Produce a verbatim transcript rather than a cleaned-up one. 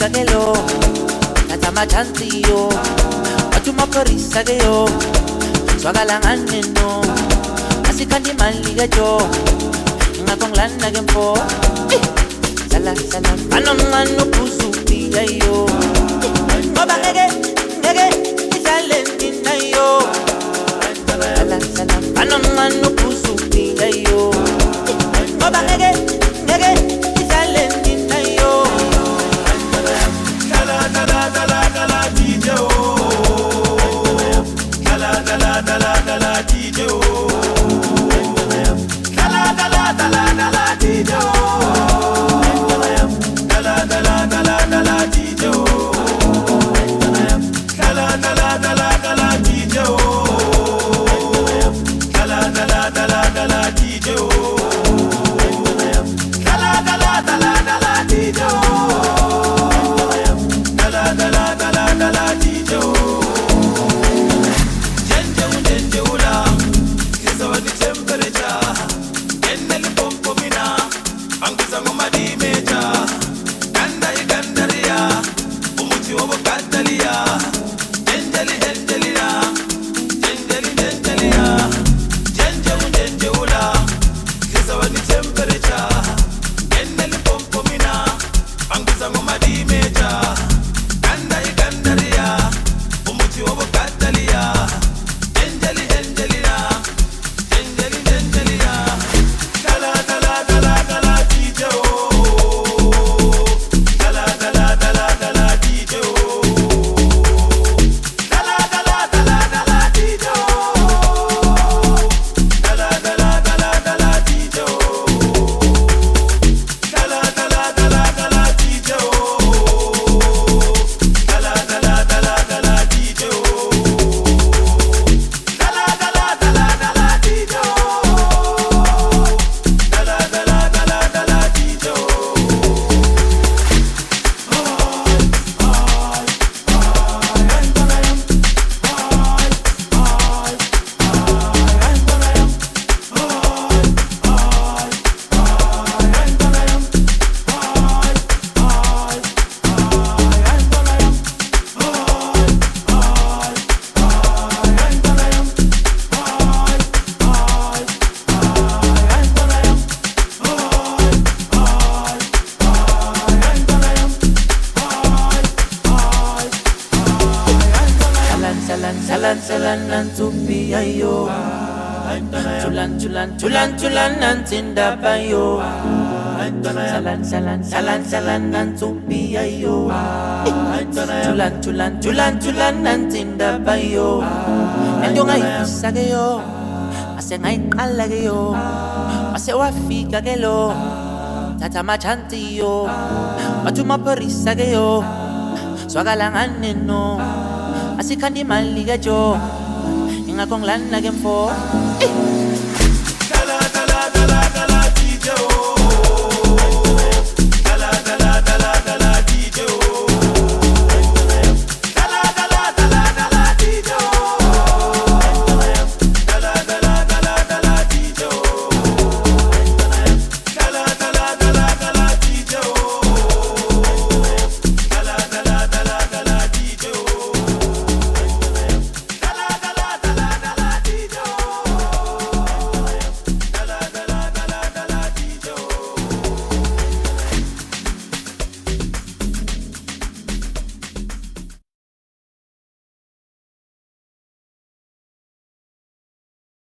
wafika ke lo thatha amachansi yo wathi umaphorisa ke yo zwakala ngani no asikhanda imali ke jo ngakho ngilanda ke mfo sala sala anomncane ubuzuphi yo ngoba ngeke ngeke idlale nina yo sala sala anomncane ubuzuphi yo ngoba ngeke ngeke idlale nina yo dala dala dala dala D J o dala dala dala dala D J o dala dala dala dala D J o dala dala dala dala D J o dala dala dala dala D J o dala dala dala dala D J o dala dala dala dala D J o dala dala dala dala D J o jenje unjenje ula kisa wadi temperature eneli pompo mina angisa ngoma di meja ganda igandaria umuti wobo katalia jenjeli jenjelia jenjeli jenjelia jenje unjenje ula kisa wadi temperature eneli pompo mina angisa ngoma di meja ganda igandaria umuti wobo katalia jenjeli jenjelia jenjeli jenjelia dala dala dala dala D J o dala dala dala dala D J o dala dala dala dala D J o dala dala dala dala D J o dala dala dala dala D J o dala dala dala dala D J o dala dala dala dala D J o dala dala dala dala D J o Salan salan salan nantupi ayo Chulan chulan chulan chulan nantinda bayo Salan salan salan salan nantupi ayo Chulan chulan chulan chulan nantinda bayo Endo ngayifisa ke yo Mase ngayiqala ke yo Mase wafika ke lo Thatha amachansi yo Wathi umaphorisa ke yo zwakala ngani no asikhanda imali ke jo ingakho ngilanda ke mfo